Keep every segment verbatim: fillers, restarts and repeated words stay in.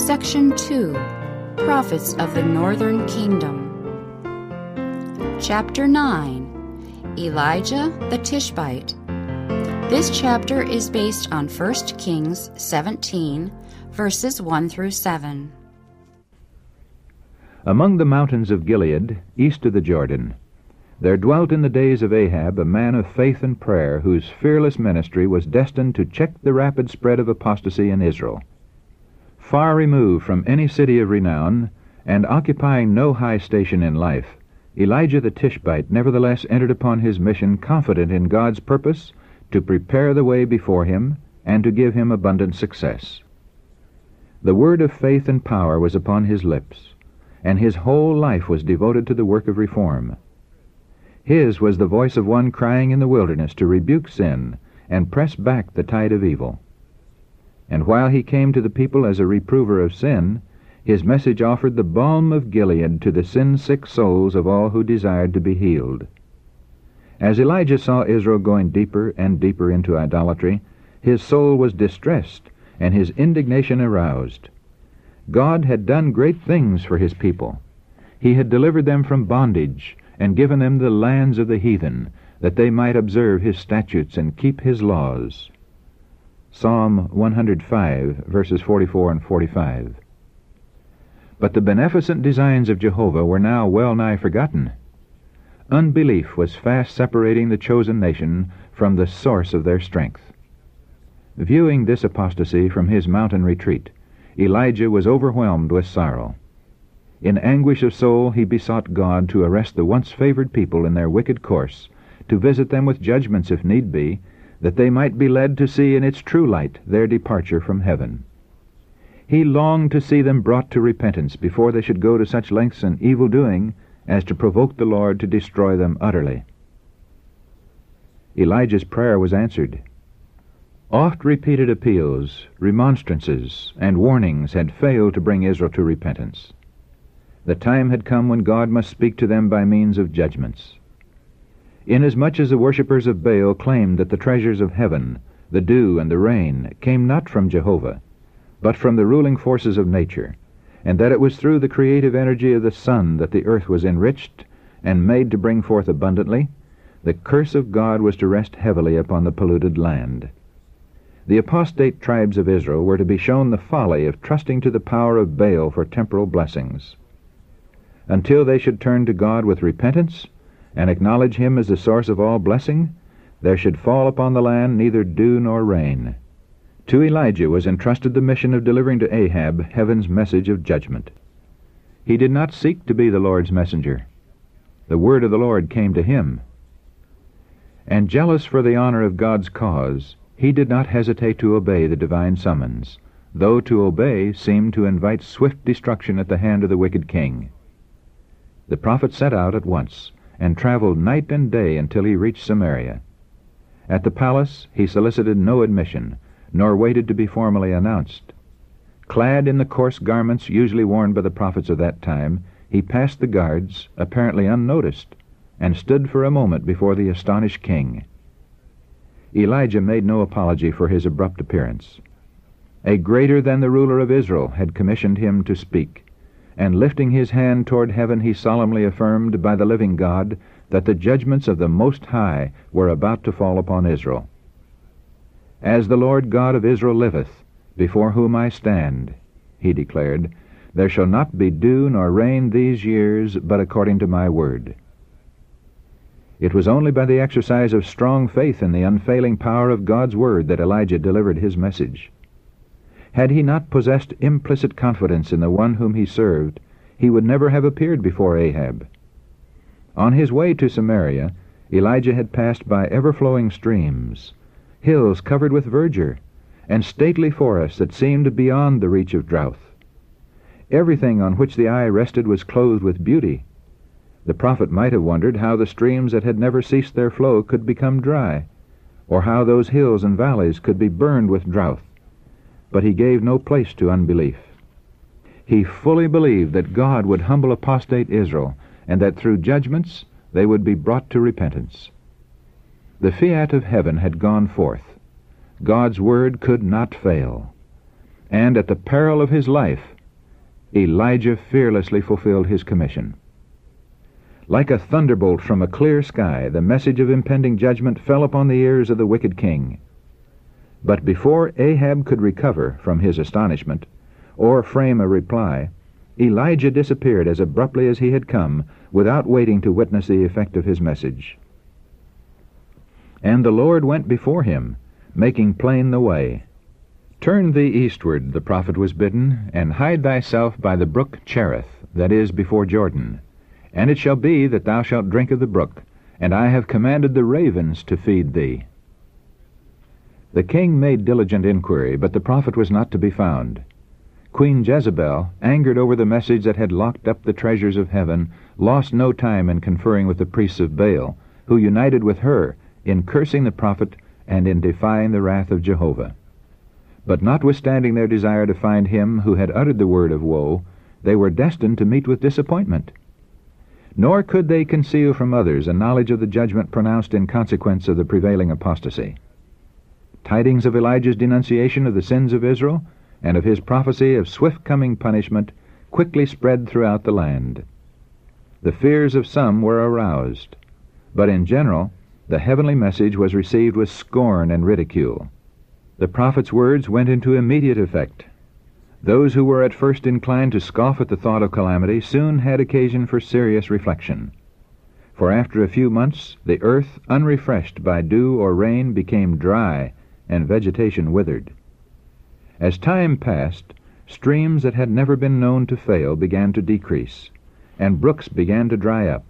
Section two, Prophets of the Northern Kingdom. Chapter nine, Elijah the Tishbite. This chapter is based on First Kings seventeen, verses one through seven. Among the mountains of Gilead, east of the Jordan, there dwelt in the days of Ahab a man of faith and prayer, whose fearless ministry was destined to check the rapid spread of apostasy in Israel. Far removed from any city of renown, and occupying no high station in life, Elijah the Tishbite nevertheless entered upon his mission confident in God's purpose to prepare the way before him and to give him abundant success. The word of faith and power was upon his lips, and his whole life was devoted to the work of reform. His was the voice of one crying in the wilderness to rebuke sin and press back the tide of evil. And while he came to the people as a reprover of sin, his message offered the balm of Gilead to the sin-sick souls of all who desired to be healed. As Elijah saw Israel going deeper and deeper into idolatry, his soul was distressed and his indignation aroused. God had done great things for his people. He had delivered them from bondage and given them the lands of the heathen, that they might observe his statutes and keep his laws. Psalm one hundred five, verses forty-four and forty-five. But the beneficent designs of Jehovah were now well nigh forgotten. Unbelief was fast separating the chosen nation from the source of their strength. Viewing this apostasy from his mountain retreat, Elijah was overwhelmed with sorrow. In anguish of soul he besought God to arrest the once favored people in their wicked course, to visit them with judgments if need be, that they might be led to see in its true light their departure from heaven. He longed to see them brought to repentance before they should go to such lengths in evil-doing as to provoke the Lord to destroy them utterly. Elijah's prayer was answered. Oft-repeated appeals, remonstrances, and warnings had failed to bring Israel to repentance. The time had come when God must speak to them by means of judgments. Inasmuch as the worshippers of Baal claimed that the treasures of heaven, the dew and the rain, came not from Jehovah, but from the ruling forces of nature, and that it was through the creative energy of the sun that the earth was enriched and made to bring forth abundantly, the curse of God was to rest heavily upon the polluted land. The apostate tribes of Israel were to be shown the folly of trusting to the power of Baal for temporal blessings. Until they should turn to God with repentance, and acknowledge him as the source of all blessing, there should fall upon the land neither dew nor rain. To Elijah was entrusted the mission of delivering to Ahab heaven's message of judgment. He did not seek to be the Lord's messenger. The word of the Lord came to him. And jealous for the honor of God's cause, he did not hesitate to obey the divine summons, though to obey seemed to invite swift destruction at the hand of the wicked king. The prophet set out at once, and traveled night and day until he reached Samaria. At the palace he solicited no admission, nor waited to be formally announced. Clad in the coarse garments usually worn by the prophets of that time, he passed the guards, apparently unnoticed, and stood for a moment before the astonished king. Elijah made no apology for his abrupt appearance. A greater than the ruler of Israel had commissioned him to speak, and lifting his hand toward heaven he solemnly affirmed by the living God that the judgments of the Most High were about to fall upon Israel. As the Lord God of Israel liveth, before whom I stand, he declared, there shall not be dew nor rain these years but according to my word. It was only by the exercise of strong faith in the unfailing power of God's word that Elijah delivered his message. Had he not possessed implicit confidence in the one whom he served, he would never have appeared before Ahab. On his way to Samaria, Elijah had passed by ever-flowing streams, hills covered with verdure, and stately forests that seemed beyond the reach of drought. Everything on which the eye rested was clothed with beauty. The prophet might have wondered how the streams that had never ceased their flow could become dry, or how those hills and valleys could be burned with drought. But he gave no place to unbelief. He fully believed that God would humble apostate Israel, and that through judgments they would be brought to repentance. The fiat of heaven had gone forth. God's word could not fail. And at the peril of his life, Elijah fearlessly fulfilled his commission. Like a thunderbolt from a clear sky, the message of impending judgment fell upon the ears of the wicked king. But before Ahab could recover from his astonishment, or frame a reply, Elijah disappeared as abruptly as he had come, without waiting to witness the effect of his message. And the Lord went before him, making plain the way. Turn thee eastward, the prophet was bidden, and hide thyself by the brook Cherith, that is before Jordan. And it shall be that thou shalt drink of the brook, and I have commanded the ravens to feed thee. The king made diligent inquiry, but the prophet was not to be found. Queen Jezebel, angered over the message that had locked up the treasures of heaven, lost no time in conferring with the priests of Baal, who united with her in cursing the prophet and in defying the wrath of Jehovah. But notwithstanding their desire to find him who had uttered the word of woe, they were destined to meet with disappointment. Nor could they conceal from others a knowledge of the judgment pronounced in consequence of the prevailing apostasy. Tidings of Elijah's denunciation of the sins of Israel and of his prophecy of swift coming punishment quickly spread throughout the land. The fears of some were aroused, but in general the heavenly message was received with scorn and ridicule. The prophet's words went into immediate effect. Those who were at first inclined to scoff at the thought of calamity soon had occasion for serious reflection. For after a few months the earth, unrefreshed by dew or rain, became dry, and vegetation withered. As time passed, streams that had never been known to fail began to decrease, and brooks began to dry up.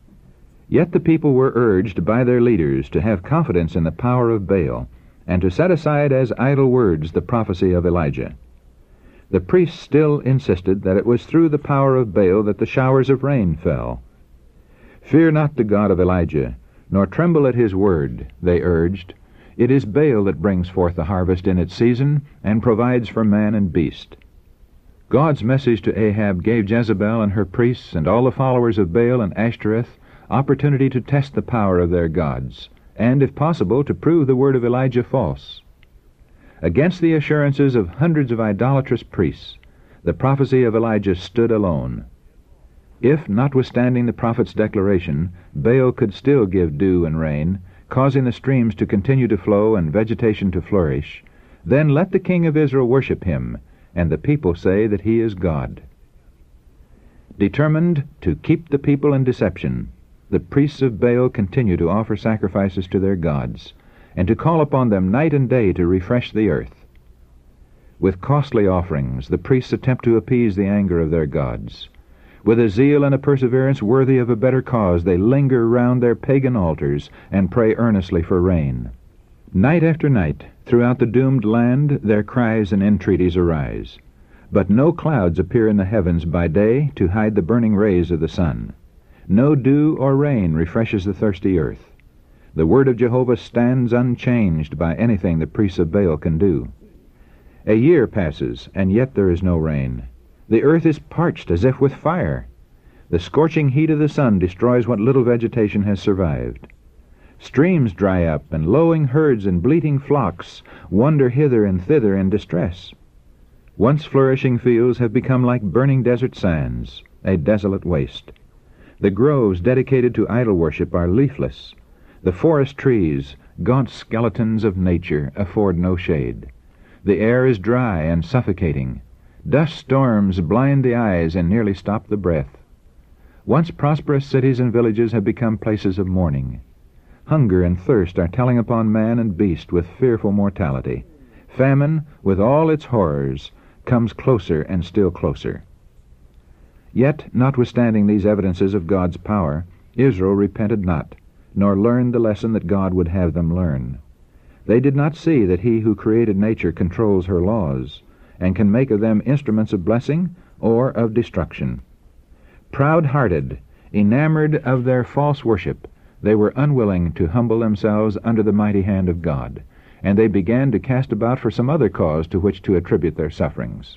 Yet the people were urged by their leaders to have confidence in the power of Baal, and to set aside as idle words the prophecy of Elijah. The priests still insisted that it was through the power of Baal that the showers of rain fell. Fear not the God of Elijah, nor tremble at his word, they urged. It is Baal that brings forth the harvest in its season, and provides for man and beast. God's message to Ahab gave Jezebel and her priests and all the followers of Baal and Ashtoreth opportunity to test the power of their gods, and, if possible, to prove the word of Elijah false. Against the assurances of hundreds of idolatrous priests, the prophecy of Elijah stood alone. If, notwithstanding the prophet's declaration, Baal could still give dew and rain, causing the streams to continue to flow and vegetation to flourish, then let the king of Israel worship him, and the people say that he is God. Determined to keep the people in deception, the priests of Baal continue to offer sacrifices to their gods, and to call upon them night and day to refresh the earth. With costly offerings, the priests attempt to appease the anger of their gods. With a zeal and a perseverance worthy of a better cause, they linger round their pagan altars and pray earnestly for rain. Night after night, throughout the doomed land, their cries and entreaties arise. But no clouds appear in the heavens by day to hide the burning rays of the sun. No dew or rain refreshes the thirsty earth. The word of Jehovah stands unchanged by anything the priests of Baal can do. A year passes, and yet there is no rain. The earth is parched as if with fire. The scorching heat of the sun destroys what little vegetation has survived. Streams dry up, and lowing herds and bleating flocks wander hither and thither in distress. Once flourishing fields have become like burning desert sands, a desolate waste. The groves dedicated to idol worship are leafless. The forest trees, gaunt skeletons of nature, afford no shade. The air is dry and suffocating. Dust storms blind the eyes and nearly stop the breath. Once prosperous cities and villages have become places of mourning. Hunger and thirst are telling upon man and beast with fearful mortality. Famine, with all its horrors, comes closer and still closer. Yet, notwithstanding these evidences of God's power, Israel repented not, nor learned the lesson that God would have them learn. They did not see that he who created nature controls her laws, and can make of them instruments of blessing or of destruction. Proud-hearted, enamored of their false worship, they were unwilling to humble themselves under the mighty hand of God, and they began to cast about for some other cause to which to attribute their sufferings.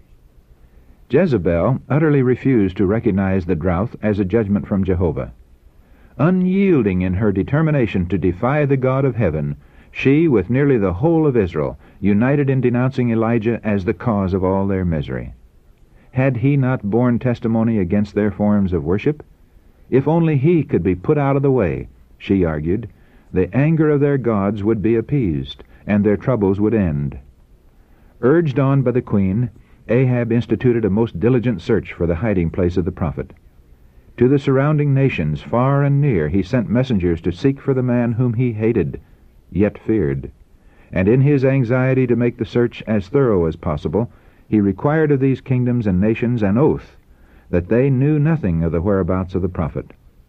Jezebel utterly refused to recognize the drought as a judgment from Jehovah. Unyielding in her determination to defy the God of heaven, she, with nearly the whole of Israel, united in denouncing Elijah as the cause of all their misery. Had he not borne testimony against their forms of worship? If only he could be put out of the way, she argued, the anger of their gods would be appeased, and their troubles would end. Urged on by the queen, Ahab instituted a most diligent search for the hiding place of the prophet. To the surrounding nations, far and near, he sent messengers to seek for the man whom he hated, yet feared. And in his anxiety to make the search as thorough as possible, he required of these kingdoms and nations an oath that they knew nothing of the whereabouts of the prophet.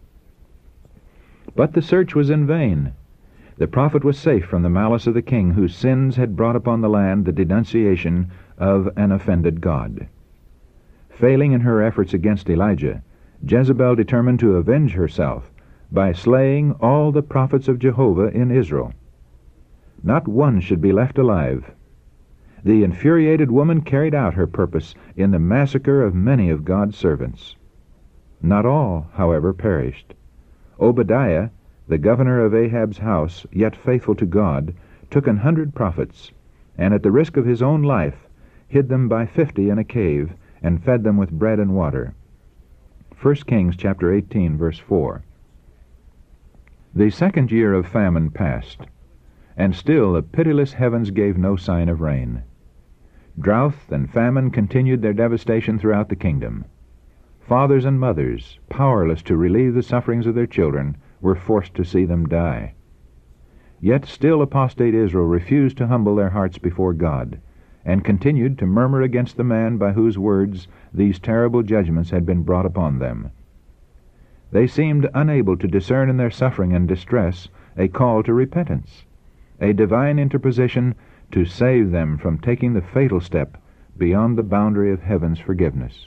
But the search was in vain. The prophet was safe from the malice of the king, whose sins had brought upon the land the denunciation of an offended God. Failing in her efforts against Elijah, Jezebel determined to avenge herself by slaying all the prophets of Jehovah in Israel. Not one should be left alive. The infuriated woman carried out her purpose in the massacre of many of God's servants. Not all, however, perished. Obadiah, the governor of Ahab's house, yet faithful to God, took an hundred prophets, and at the risk of his own life hid them by fifty in a cave, and fed them with bread and water. First Kings chapter eighteen, verse four. The second year of famine passed, and still the pitiless heavens gave no sign of rain. Drought and famine continued their devastation throughout the kingdom. Fathers and mothers, powerless to relieve the sufferings of their children, were forced to see them die. Yet still apostate Israel refused to humble their hearts before God, and continued to murmur against the man by whose words these terrible judgments had been brought upon them. They seemed unable to discern in their suffering and distress a call to repentance, a divine interposition to save them from taking the fatal step beyond the boundary of heaven's forgiveness.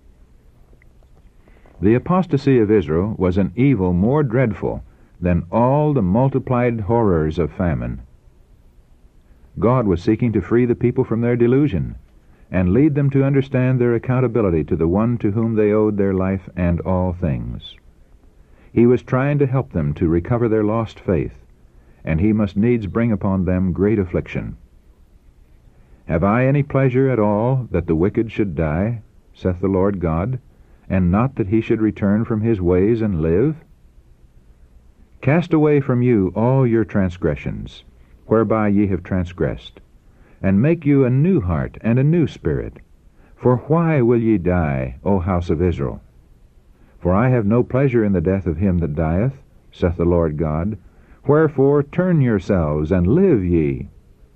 The apostasy of Israel was an evil more dreadful than all the multiplied horrors of famine. God was seeking to free the people from their delusion and lead them to understand their accountability to the one to whom they owed their life and all things. He was trying to help them to recover their lost faith, and he must needs bring upon them great affliction. Have I any pleasure at all that the wicked should die, saith the Lord God, and not that he should return from his ways and live? Cast away from you all your transgressions, whereby ye have transgressed, and make you a new heart and a new spirit. For why will ye die, O house of Israel? For I have no pleasure in the death of him that dieth, saith the Lord God. Wherefore turn yourselves, and live ye.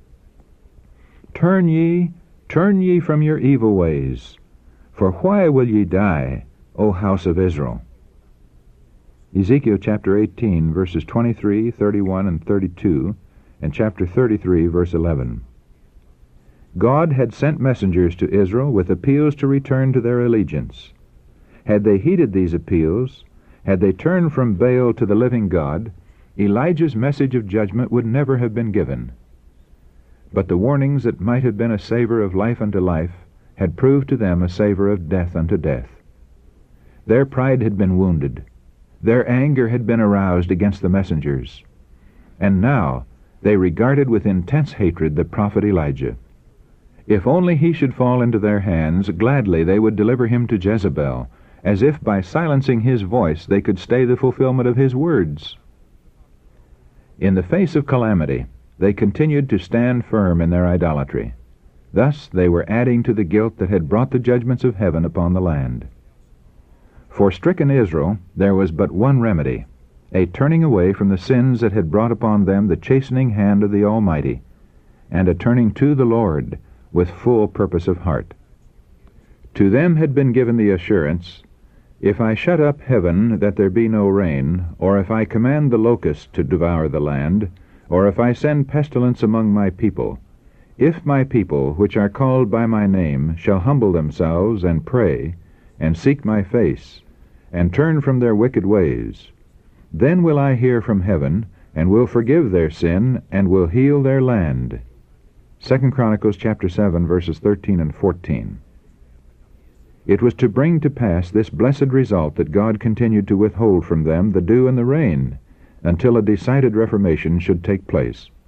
Turn ye, turn ye from your evil ways. For why will ye die, O house of Israel? Ezekiel chapter eighteen, verses twenty-three, thirty-one, and thirty-two, and chapter thirty-three, verse eleven. God had sent messengers to Israel with appeals to return to their allegiance. Had they heeded these appeals, had they turned from Baal to the living God, Elijah's message of judgment would never have been given. But the warnings that might have been a savor of life unto life had proved to them a savor of death unto death. Their pride had been wounded. Their anger had been aroused against the messengers. And now they regarded with intense hatred the prophet Elijah. If only he should fall into their hands, gladly they would deliver him to Jezebel, as if by silencing his voice they could stay the fulfillment of his words. In the face of calamity, they continued to stand firm in their idolatry. Thus they were adding to the guilt that had brought the judgments of heaven upon the land. For stricken Israel there was but one remedy, a turning away from the sins that had brought upon them the chastening hand of the Almighty, and a turning to the Lord with full purpose of heart. To them had been given the assurance, If I shut up heaven that there be no rain, or if I command the locust to devour the land, or if I send pestilence among my people, if my people, which are called by my name, shall humble themselves, and pray, and seek my face, and turn from their wicked ways, then will I hear from heaven, and will forgive their sin, and will heal their land. Second Chronicles chapter seven, verses thirteen and fourteen. It was to bring to pass this blessed result that God continued to withhold from them the dew and the rain, until a decided reformation should take place.